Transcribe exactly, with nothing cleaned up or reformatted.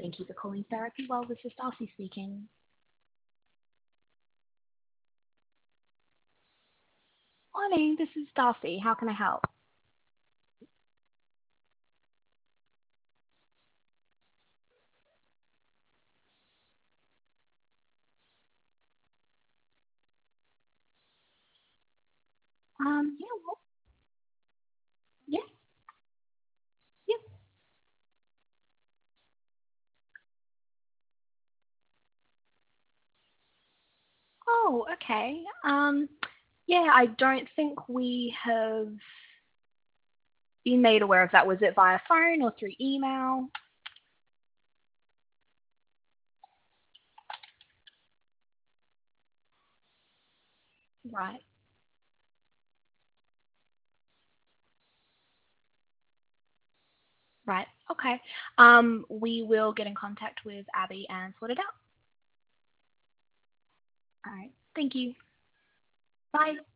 Thank you for calling Therapy Well. This is Darcy speaking. Morning, this is Darcy. How can I help? Um, yeah, well, yeah, yeah. Oh, okay. Um, yeah, I don't think we have been made aware of that. Was it via phone or through email? Right, right. Okay. Um, we will get in contact with Abby and sort it out. All right. Thank you. Bye.